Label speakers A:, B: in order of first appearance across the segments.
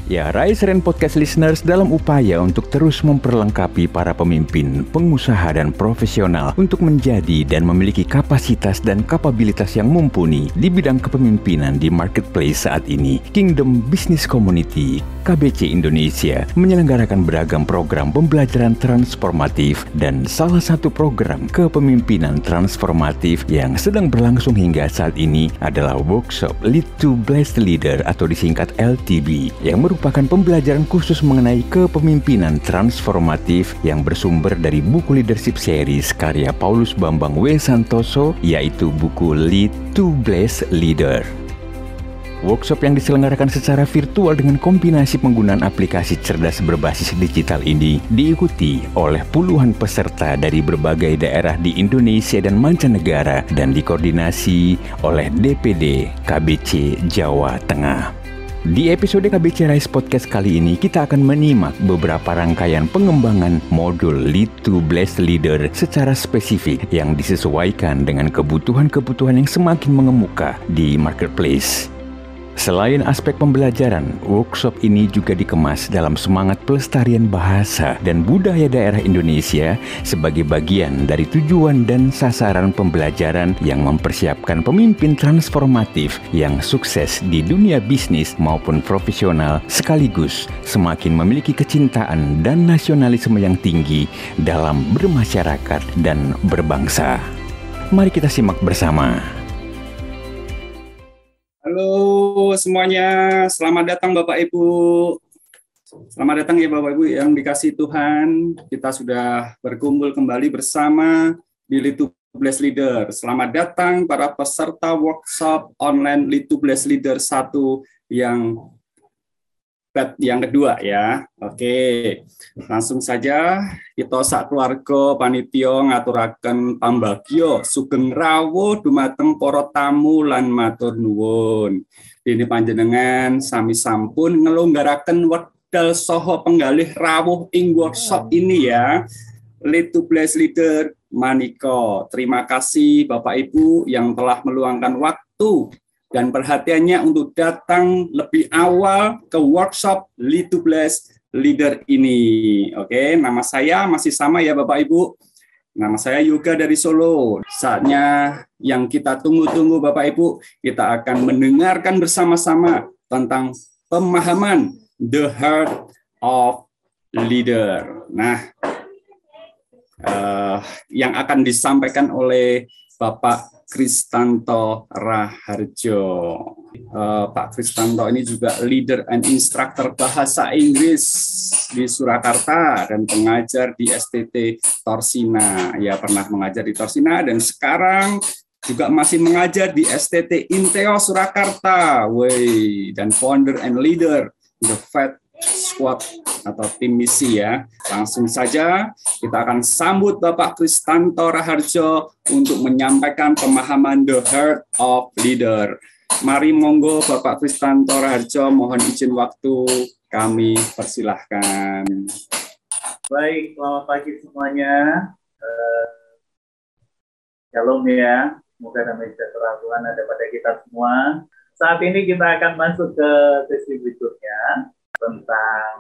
A: Ya, Rise Ren Podcast Listeners, dalam upaya untuk terus memperlengkapi para pemimpin, pengusaha, dan profesional untuk menjadi dan memiliki kapasitas dan kapabilitas yang mumpuni di bidang kepemimpinan di marketplace saat ini, Kingdom Business Community KBC Indonesia menyelenggarakan beragam program pembelajaran transformatif, dan salah satu program kepemimpinan transformatif yang sedang berlangsung hingga saat ini adalah workshop Lead to Blessed Leader atau disingkat LTB, yang merupakan pembelajaran khusus mengenai kepemimpinan transformatif yang bersumber dari buku leadership series karya Paulus Bambang W. Santoso, yaitu buku Lead to Blessed Leader. Workshop yang diselenggarakan secara virtual dengan kombinasi penggunaan aplikasi cerdas berbasis digital ini diikuti oleh puluhan peserta dari berbagai daerah di Indonesia dan mancanegara dan dikoordinasi oleh DPD KBC Jawa Tengah. Di episode KBC Rise Podcast kali ini, kita akan menyimak beberapa rangkaian pengembangan modul Lead to Blessed Leader secara spesifik yang disesuaikan dengan kebutuhan-kebutuhan yang semakin mengemuka di marketplace. Selain aspek pembelajaran, workshop ini juga dikemas dalam semangat pelestarian bahasa dan budaya daerah Indonesia sebagai bagian dari tujuan dan sasaran pembelajaran yang mempersiapkan pemimpin transformatif yang sukses di dunia bisnis maupun profesional, sekaligus semakin memiliki kecintaan dan nasionalisme yang tinggi dalam bermasyarakat dan berbangsa. Mari kita simak bersama.
B: Halo semuanya, selamat datang Bapak Ibu. Selamat datang ya Bapak Ibu yang dikasihi Tuhan. Kita sudah berkumpul kembali bersama di Lead to Blessed Leader. Selamat datang para peserta workshop online Lead to Blessed Leader 1 yang kedua ya. Oke, langsung saja kita sak keluarga panitia ngaturaken pambagya sugeng rawuh dumateng para tamu lan matur nuwun. Dene panjenengan sami sampun ngelonggaraken wekdal saha penggalih rawuh ing workshop ini ya. Lead to Blessed Leader manika. Terima kasih Bapak Ibu yang telah meluangkan waktu dan perhatiannya untuk datang lebih awal ke workshop Lead to Blessed Leader ini. Oke, nama saya masih sama ya Bapak Ibu. Nama saya Yoga dari Solo. Saatnya yang kita tunggu-tunggu Bapak Ibu, kita akan mendengarkan bersama-sama tentang pemahaman The Heart of Leader. Nah, yang akan disampaikan oleh Bapak Kristanto Raharjo. Pak Kristanto ini juga leader and instructor bahasa Inggris di Surakarta dan pengajar di STT Torsina. Ia pernah mengajar di Torsina dan sekarang juga masih mengajar di STT Inteo Surakarta. Dan founder and leader The Faith Squad atau tim misi ya. Langsung saja kita akan sambut Bapak Kristanto Raharjo untuk menyampaikan pemahaman The Heart of Leader. Mari monggo Bapak Kristanto Raharjo, mohon izin waktu kami persilahkan.
C: Baik, selamat pagi semuanya. Shalom ya, semoga damai sejahtera Tuhan ada pada kita semua. Saat ini kita akan masuk ke sesi berikutnya tentang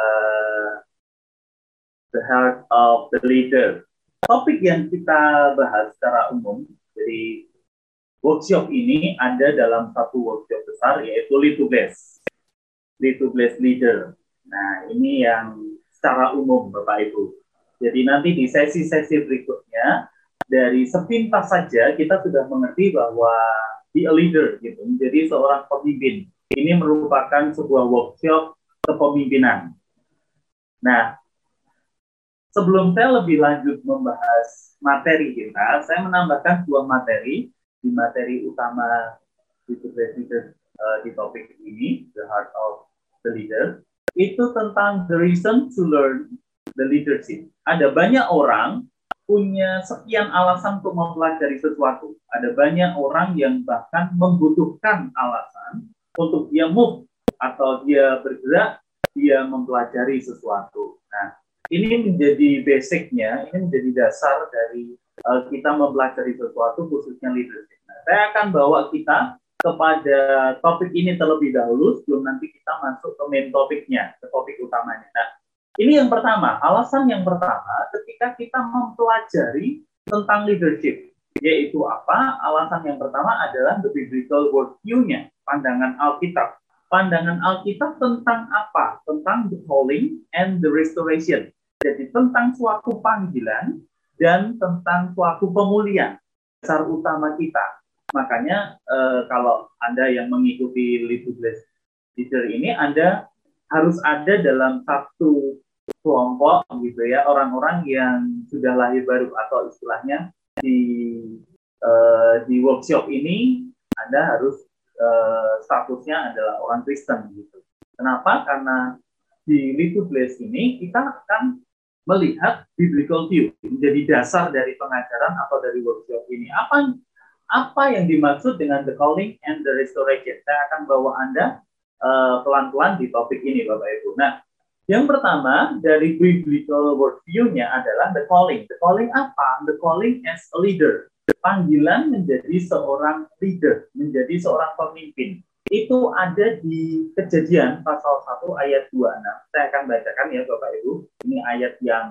C: The Heart of the Leader. Topik yang kita bahas secara umum, jadi workshop ini ada dalam satu workshop besar, yaitu Lead to Blessed Leader. Nah, ini yang secara umum Bapak Ibu. Jadi nanti di sesi-sesi berikutnya, dari sepintas saja kita sudah mengerti bahwa be a leader, gitu, menjadi seorang pemimpin. Ini merupakan sebuah workshop kepemimpinan. Nah, sebelum saya lebih lanjut membahas materi kita, saya menambahkan dua materi di materi utama di topik ini, The Heart of the Leader. Itu tentang the reason to learn the leadership. Ada banyak orang punya sekian alasan untuk mempelajari sesuatu. Ada banyak orang yang bahkan membutuhkan alasan untuk dia move atau dia bergerak, dia mempelajari sesuatu. Nah, ini menjadi basicnya, ini menjadi dasar dari kita mempelajari sesuatu, khususnya leadership. Nah, saya akan bawa kita kepada topik ini terlebih dahulu sebelum nanti kita masuk ke main topiknya, ke topik utamanya. Nah, ini yang pertama, alasan yang pertama ketika kita mempelajari tentang leadership, yaitu apa? Alasan yang pertama adalah the biblical worldview-nya, pandangan Alkitab. Pandangan Alkitab tentang apa? Tentang the calling and the restoration. Jadi tentang suatu panggilan dan tentang suatu pemulihan, dasar utama kita. Makanya kalau Anda yang mengikuti leader ini, Anda harus ada dalam satu kelompok gitu ya, orang-orang yang sudah lahir baru, atau istilahnya di workshop ini Anda harus statusnya adalah orang Kristen gitu. Kenapa? Karena di Little Place ini kita akan melihat biblical view menjadi dasar dari pengajaran atau dari workshop ini. Apa yang dimaksud dengan the calling and the restoration? Saya akan bawa Anda pelan-pelan di topik ini, Bapak Ibu. Nah, yang pertama dari biblical worldview-nya adalah the calling. The calling apa? The calling as a leader. Panggilan menjadi seorang leader, menjadi seorang pemimpin. Itu ada di Kejadian pasal 1 ayat 26. Saya akan bacakan ya, Bapak Ibu. Ini ayat yang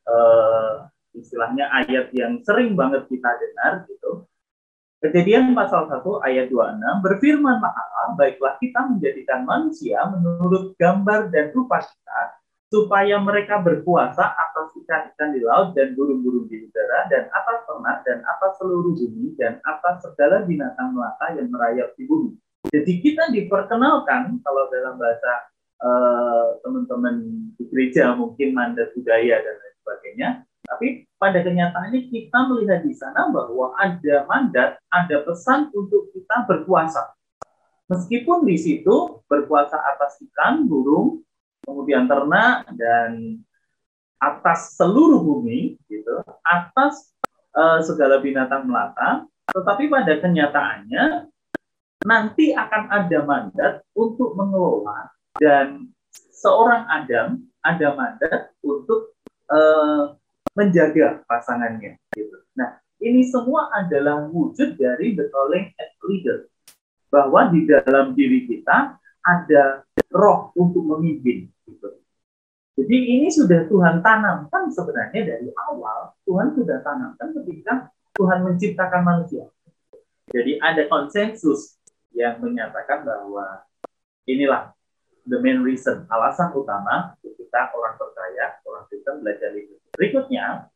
C: istilahnya ayat yang sering banget kita dengar gitu. Kejadian pasal 1 ayat 26, berfirmanlah Allah, baiklah kita menjadikan manusia menurut gambar dan rupa kita, supaya mereka berkuasa atas ikan-ikan di laut dan burung-burung di udara, dan atas ternak, dan atas seluruh bumi, dan atas segala binatang melata yang merayap di bumi. Jadi kita diperkenalkan, kalau dalam bahasa teman-teman di gereja mungkin mandat budaya dan lain sebagainya, tapi pada kenyataannya kita melihat di sana bahwa ada mandat, ada pesan untuk kita berkuasa. Meskipun di situ berkuasa atas ikan, burung, kemudian ternak, dan atas seluruh bumi, gitu, atas segala binatang melata, tetapi pada kenyataannya nanti akan ada mandat untuk mengelola, dan seorang Adam ada mandat untuk menjaga pasangannya. Gitu. Nah, ini semua adalah wujud dari the calling as leader. Bahwa di dalam diri kita ada roh untuk memimpin. Gitu. Jadi ini sudah Tuhan tanamkan sebenarnya dari awal. Tuhan sudah tanamkan ketika Tuhan menciptakan manusia. Jadi ada konsensus yang menyatakan bahwa inilah the main reason, alasan utama kita orang percaya, orang Kristen belajar itu. Berikutnya,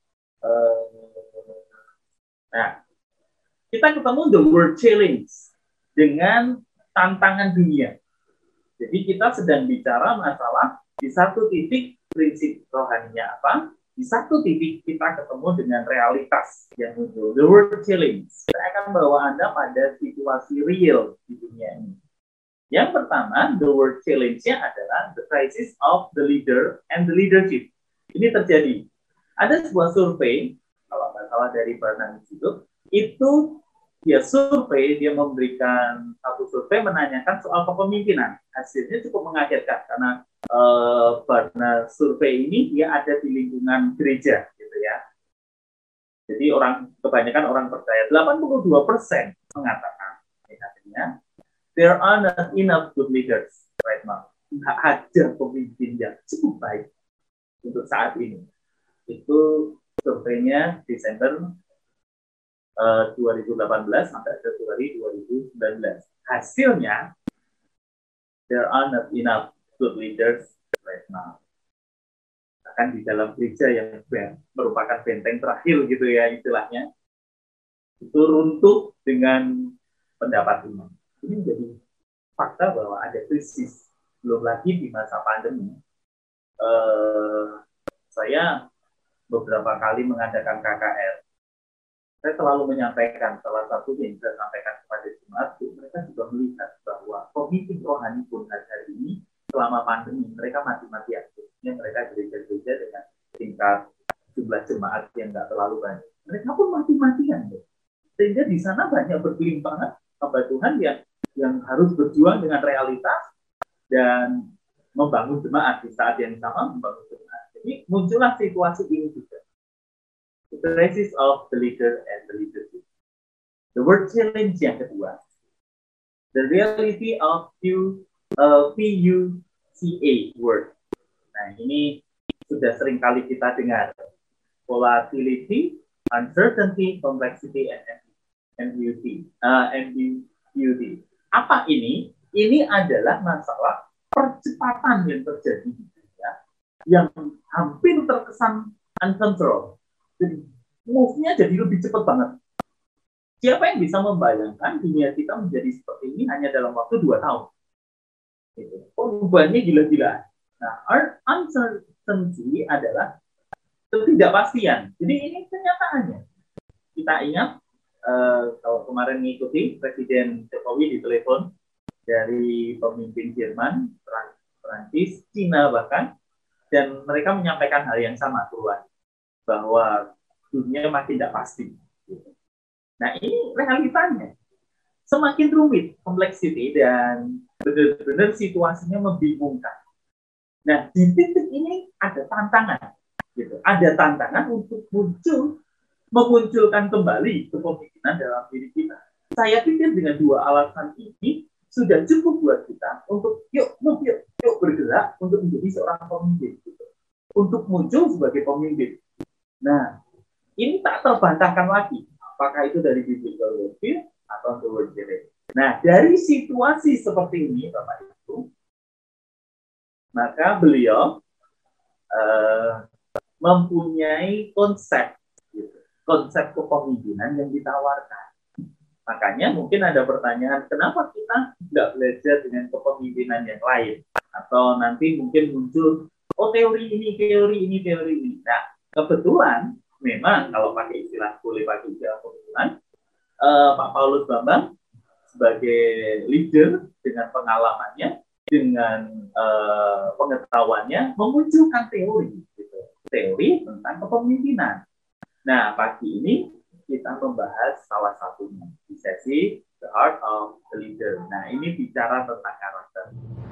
C: nah, kita ketemu the world challenge dengan tantangan dunia. Jadi kita sedang bicara masalah di satu titik prinsip rohaninya apa, di satu titik kita ketemu dengan realitas yang muncul, the world challenge. Saya akan bawa Anda pada situasi real di dunia ini. Yang pertama, the world challenge-nya adalah the crisis of the leader and the leadership. Ini terjadi. Ada sebuah survei, kalau nggak salah dari Barna Institute, itu dia survei, dia memberikan satu survei menanyakan soal kepemimpinan. Hasilnya cukup mengagetkan karena Barna survei ini dia ada di lingkungan gereja, gitu ya. Jadi kebanyakan orang percaya, 82% mengatakan, artinya, there are not enough good leaders right now. Nggak ada pemimpin yang cukup baik untuk saat ini. Itu surveinya Desember 2018 sampai Februari 2019. Hasilnya, there are not enough good leaders right now. Bahkan di dalam gereja yang merupakan benteng terakhir gitu ya istilahnya, itu runtuh dengan pendapat umum. Ini menjadi fakta bahwa ada krisis. Belum lagi di masa pandemi. Saya beberapa kali mengadakan KKR. Saya selalu menyampaikan, salah satu yang saya sampaikan kepada jemaat, mereka juga melihat bahwa pemimpin rohani pun hari ini, selama pandemi, mereka mati-matian. Mereka gereja-gereja dengan tingkat jumlah jemaat yang nggak terlalu banyak. Mereka pun mati-matian. Sehingga di sana banyak bergelimpangan hamba Tuhan yang harus berjuang dengan realitas dan membangun jemaat di saat yang sama membangun jemaat. Jadi muncullah situasi ini juga. The crisis of the leader and the leadership. The word challenge yang kedua. The reality of PUCA word. Nah, ini sudah sering kali kita dengar. Volatility, uncertainty, complexity, and ambiguity. Apa ini? Ini adalah masalah percepatan yang terjadi, ya, yang hampir terkesan uncontrolled. Jadi, move-nya jadi lebih cepat banget. Siapa yang bisa membayangkan dunia kita menjadi seperti ini hanya dalam waktu 2 tahun? Perubahannya gila-gila. Nah, uncertainty adalah ketidakpastian. Jadi ini kenyataannya. Kita ingat, kalau kemarin mengikuti Presiden Jokowi ditelepon dari pemimpin Jerman, Prancis, Cina bahkan, dan mereka menyampaikan hal yang sama keluar, bahwa dunia makin tidak pasti. Nah, ini realitanya. Semakin rumit, complexity, dan benar-benar situasinya membingungkan. Nah, di titik ini ada tantangan. Gitu. Ada tantangan untuk memunculkan kembali kepemimpinan dalam diri kita. Saya pikir dengan 2 alasan ini sudah cukup buat kita untuk yuk bergerak untuk menjadi seorang pemimpin. Gitu. Untuk muncul sebagai pemimpin. Nah, ini tak terbantahkan lagi. Apakah itu dari biblical worldview atau the word theory. Nah, dari situasi seperti ini, Bapak Ibu, maka beliau mempunyai konsep kepemimpinan yang ditawarkan. Makanya mungkin ada pertanyaan, kenapa kita tidak belajar dengan kepemimpinan yang lain? Atau nanti mungkin muncul, teori ini. Nah, kebetulan memang kalau pakai istilah kebetulan, Pak Paulus Bambang sebagai leader dengan pengalamannya, dengan pengetahuannya, memunculkan teori, gitu. Teori tentang kepemimpinan. Nah, pagi ini kita membahas salah satunya di sesi The Art of the Leader. Nah, ini bicara tentang karakter.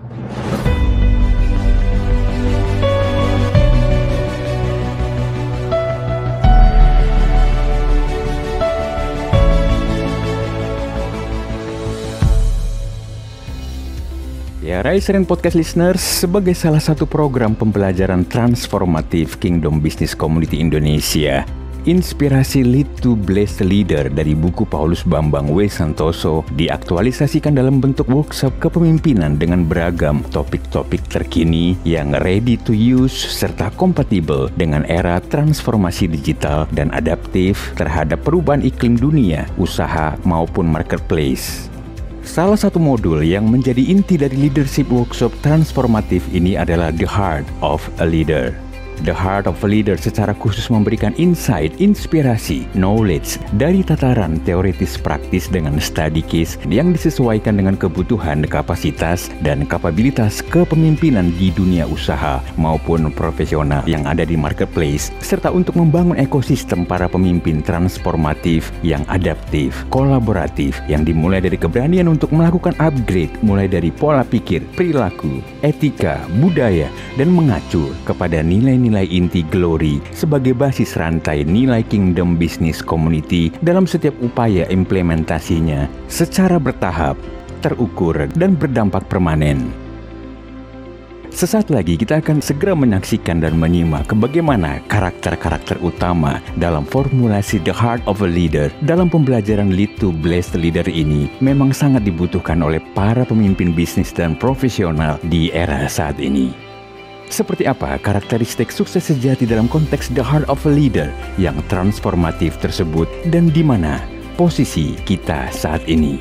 A: Ya, Rise and Podcast Listeners, sebagai salah satu program pembelajaran transformatif Kingdom Business Community Indonesia, inspirasi Lead to Blessed Leader dari buku Paulus Bambang W. Santoso diaktualisasikan dalam bentuk workshop kepemimpinan dengan beragam topik-topik terkini yang ready to use serta kompatibel dengan era transformasi digital dan adaptif terhadap perubahan iklim dunia, usaha maupun marketplace. Salah satu modul yang menjadi inti dari leadership workshop transformatif ini adalah The Heart of a Leader. The Heart of a Leader secara khusus memberikan insight, inspirasi, knowledge dari tataran teoritis praktis dengan study case yang disesuaikan dengan kebutuhan, kapasitas, dan kapabilitas kepemimpinan di dunia usaha maupun profesional yang ada di marketplace, serta untuk membangun ekosistem para pemimpin transformatif yang adaptif, kolaboratif, yang dimulai dari keberanian untuk melakukan upgrade mulai dari pola pikir, perilaku, etika, budaya, dan mengacu kepada nilai-nilai inti glory sebagai basis rantai nilai Kingdom Business Community dalam setiap upaya implementasinya secara bertahap, terukur, dan berdampak permanen. Sesaat lagi kita akan segera menyaksikan dan menyimak bagaimana karakter-karakter utama dalam formulasi The Heart of a Leader dalam pembelajaran Lead to Blessed Leader ini memang sangat dibutuhkan oleh para pemimpin bisnis dan profesional di era saat ini. Seperti apa karakteristik sukses sejati dalam konteks The Heart of a Leader yang transformatif tersebut dan di mana posisi kita saat ini?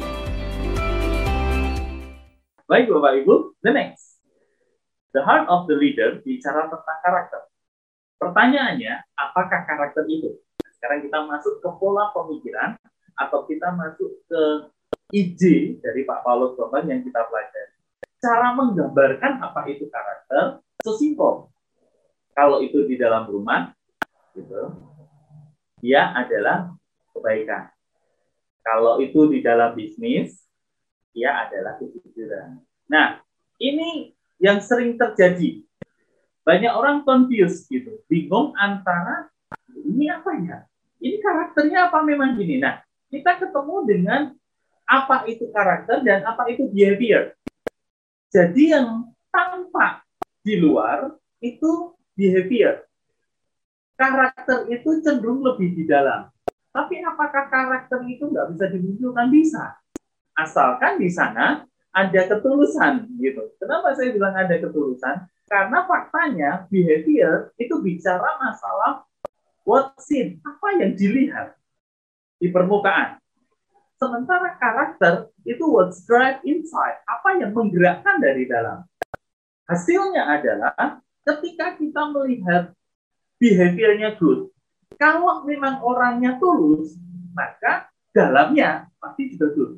C: Baik Bapak Ibu, the next. The Heart of the Leader bicara tentang karakter. Pertanyaannya, apakah karakter itu? Sekarang kita masuk ke pola pemikiran atau kita masuk ke ide dari Pak Paulus Bambang yang kita pelajari. Cara menggambarkan apa itu karakter, sesimpel. Kalau itu di dalam rumah, gitu, dia adalah kebaikan. Kalau itu di dalam bisnis, dia adalah kejujuran. Nah, ini yang sering terjadi. Banyak orang confused gitu, bingung antara ini apa ya? Ini karakternya apa memang gini? Nah, kita ketemu dengan apa itu karakter dan apa itu behavior. Jadi yang tampak di luar itu behavior. Karakter itu cenderung lebih di dalam. Tapi apakah karakter itu nggak bisa dimunculkan? Bisa. Asalkan di sana ada ketulusan. Gitu. Kenapa saya bilang ada ketulusan? Karena faktanya behavior itu bicara masalah what's seen, apa yang dilihat di permukaan. Sementara karakter itu what's drive inside, apa yang menggerakkan dari dalam. Hasilnya adalah ketika kita melihat behaviornya good, kalau memang orangnya tulus, maka dalamnya pasti juga good.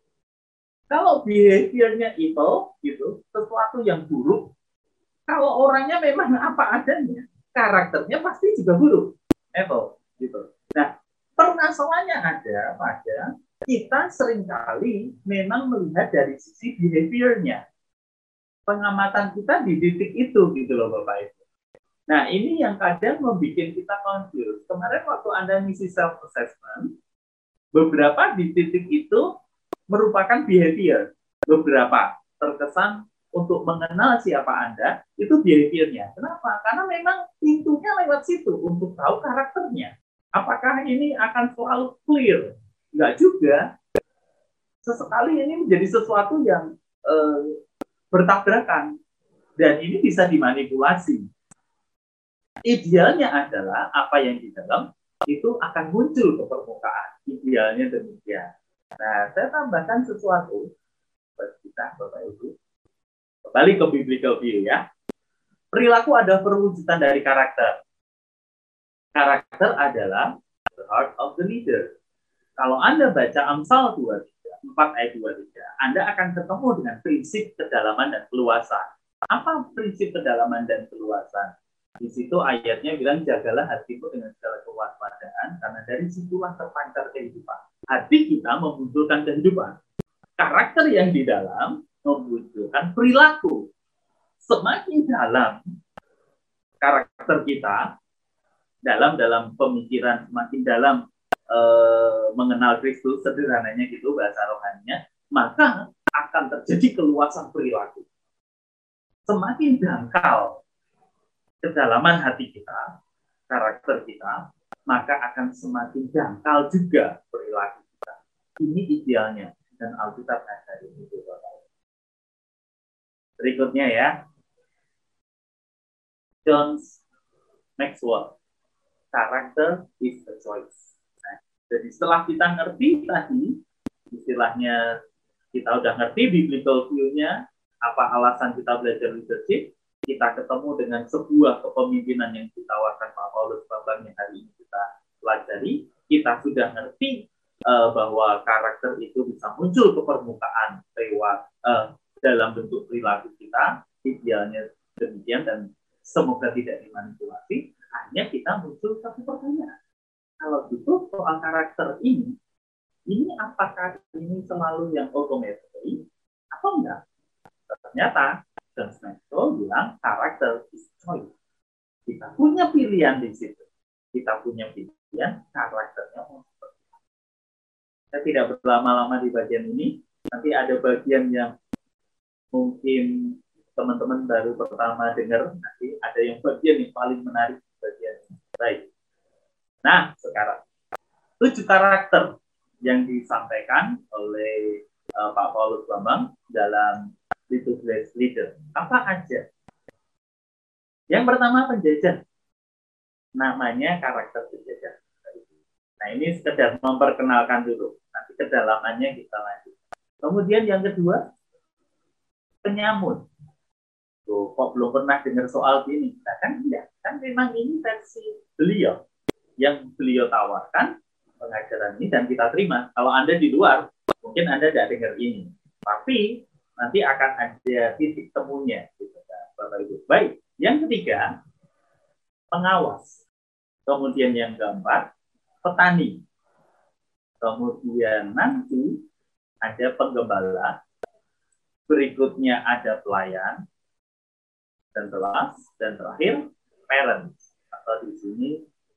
C: Kalau behaviornya evil, gitu, sesuatu yang buruk, kalau orangnya memang apa adanya, karakternya pasti juga buruk, evil, gitu. Nah, permasalahannya ada pada kita seringkali memang melihat dari sisi behaviornya. Pengamatan kita di titik itu, gitu loh Bapak Ibu. Nah, ini yang kadang membuat kita confused. Kemarin waktu Anda misi self-assessment, beberapa di titik itu merupakan behavior. Beberapa terkesan untuk mengenal siapa Anda, itu behaviornya. Kenapa? Karena memang pintunya lewat situ untuk tahu karakternya. Apakah ini akan selalu clear? Enggak juga. Sesekali ini menjadi sesuatu yang bertabrakan. Dan ini bisa dimanipulasi. Idealnya adalah apa yang di dalam itu akan muncul ke permukaan. Idealnya demikian. Nah, saya tambahkan sesuatu buat kita, Bapak Ibu. Kembali ke biblical view ya. Perilaku adalah perwujudan dari karakter. Karakter adalah the heart of the leader. Kalau Anda baca Amsal 4 ayat 23, Anda akan ketemu dengan prinsip kedalaman dan keluasan. Apa prinsip kedalaman dan keluasan? Di situ ayatnya bilang, jagalah hatimu dengan segala kewaspadaan, karena dari situlah terpancar kehidupan. Hati kita memunculkan kehidupan. Karakter yang di dalam memunculkan perilaku. Semakin dalam karakter kita, dalam pemikiran, semakin dalam mengenal Kristus, sederhananya gitu bahasa rohaninya, maka akan terjadi keluasan perilaku. Semakin dangkal kedalaman hati kita, karakter kita, maka akan semakin dangkal juga perilaku kita. Ini idealnya, dan Alkitab dari itu. Berikutnya ya, John Maxwell, character is a choice. Nah, jadi setelah kita ngerti tadi, istilahnya kita udah ngerti biblical view-nya, apa alasan kita belajar leadership, kita ketemu dengan sebuah kepemimpinan yang ditawarkan Pak Paulus Bambang yang hari ini kita pelajari, kita sudah ngerti bahwa karakter itu bisa muncul ke permukaan lewat dalam bentuk perilaku kita, idealnya demikian dan semoga tidak dimanipulasi. Hanya kita muncul satu pertanyaan. Kalau gitu soal karakter ini apakah ini selalu yang automatically atau enggak? Ternyata John Maxwell bilang karakter is choice. Kita punya pilihan di situ. Kita punya pilihan karakternya mau seperti apa. Saya tidak berlama-lama di bagian ini. Nanti ada bagian yang mungkin teman-teman baru pertama dengar. Nanti ada yang bagian yang paling menarik bagian ini. Baik. Nah, sekarang 7 karakter yang disampaikan oleh Pak Paulus Bambang dalam Little Grace Leader. Apa aja? Yang pertama penjajah. Namanya karakter penjajah. Nah, ini sekedar memperkenalkan dulu. Nanti kedalamannya kita lanjut. Kemudian yang kedua, penyamun. Tuh, kok belum pernah dengar soal ini? Nah, kan tidak. Kan memang ini versi beliau. Yang beliau tawarkan pengajaran ini dan kita terima. Kalau Anda di luar, mungkin Anda tidak dengar ini. Tapi nanti akan ada titik temunya. Bapak Ibu. Baik, yang ketiga, pengawas. Kemudian yang keempat, petani. Kemudian nanti ada penggembala. Berikutnya ada pelayan. Dan terakhir, parents. Atau di sini,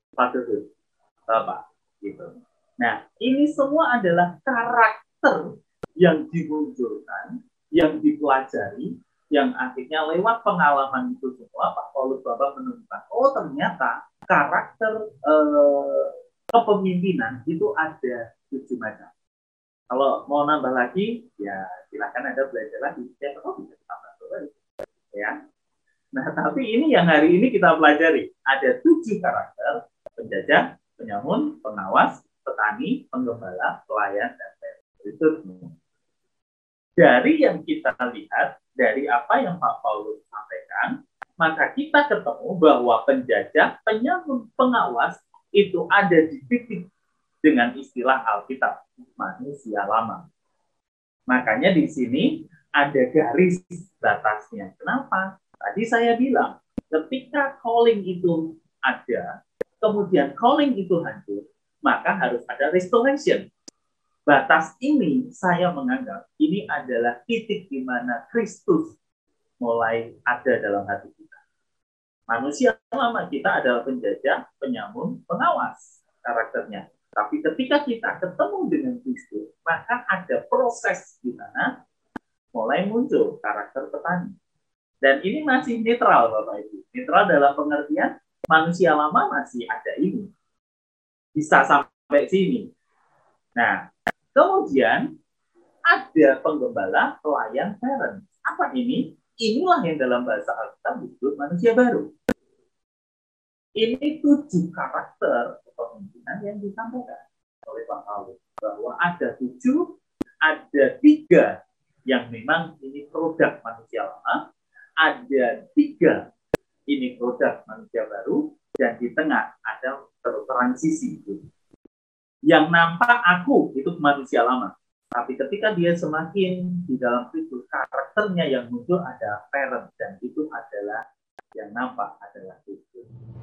C: fatherhood. Bapak. Gitu. Nah, ini semua adalah karakter yang dimunculkan, yang dipelajari, yang akhirnya lewat pengalaman itu semua Pak Paulus Bambang menemukan, oh ternyata karakter kepemimpinan itu ada 7 macam. Kalau mau nambah lagi, ya silakan Anda belajar lagi. Siapa tahu bisa ditambah lagi. Ya. Nah, tapi ini yang hari ini kita pelajari. Ada 7 karakter: penjajah, penyamun, pengawas, petani, penggembala, pelayan, dan itu. Dari yang kita lihat, dari apa yang Pak Paulus sampaikan, maka kita ketemu bahwa penjajah, penyamun, pengawas itu ada di titik dengan istilah Alkitab, manusia lama. Makanya di sini ada garis batasnya. Kenapa? Tadi saya bilang, ketika calling itu ada, kemudian calling itu hancur, maka harus ada restoration. Batas ini saya menganggap ini adalah titik di mana Kristus mulai ada dalam hati kita. Manusia lama kita adalah penjajah, penyamun, pengawas karakternya. Tapi ketika kita ketemu dengan Kristus, maka ada proses di mana mulai muncul karakter petani. Dan ini masih netral, Bapak Ibu. Netral dalam pengertian manusia lama masih ada ini. Bisa sampai sini. Nah, kemudian ada penggembala, pelayan, parent. Apa ini? Inilah yang dalam bahasa Alkitab disebut manusia baru. Ini 7 karakter kepemimpinan yang disampaikan oleh Pak Paulus. Bahwa ada 7, ada 3 yang memang ini produk manusia lama, ada 3 ini produk manusia baru, dan di tengah ada transisi. Yang nampak aku itu manusia lama. Tapi ketika dia semakin di dalam Kristus, karakternya yang muncul ada parent, dan itu adalah yang nampak adalah Kristus.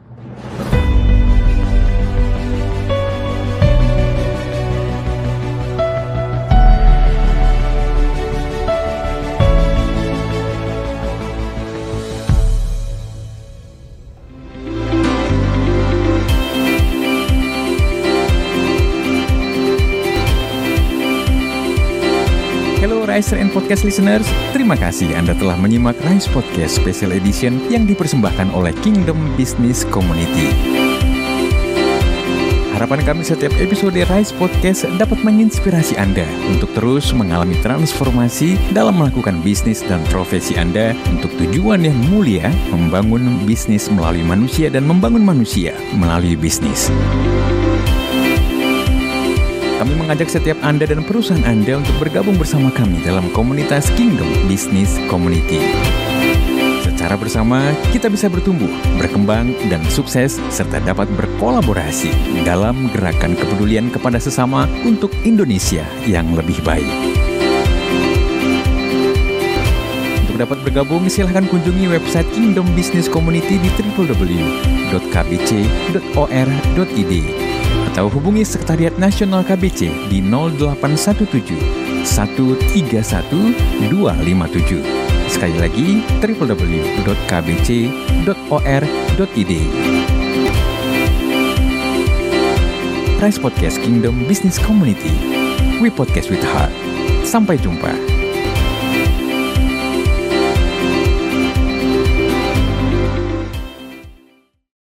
A: Riser and Podcast listeners, terima kasih Anda telah menyimak Rise Podcast Special Edition yang dipersembahkan oleh Kingdom Business Community. Harapan kami setiap episode Rise Podcast dapat menginspirasi Anda untuk terus mengalami transformasi dalam melakukan bisnis dan profesi Anda untuk tujuan yang mulia, membangun bisnis melalui manusia dan membangun manusia melalui bisnis. Kami mengajak setiap Anda dan perusahaan Anda untuk bergabung bersama kami dalam komunitas Kingdom Business Community. Secara bersama, kita bisa bertumbuh, berkembang, dan sukses, serta dapat berkolaborasi dalam gerakan kepedulian kepada sesama untuk Indonesia yang lebih baik. Untuk dapat bergabung, silahkan kunjungi website Kingdom Business Community di www.kbc.or.id atau hubungi Sekretariat Nasional KBC di 0817 131 257. Sekali lagi, www.kbc.or.id. Rise Podcast Kingdom Business Community. We podcast with heart. Sampai jumpa.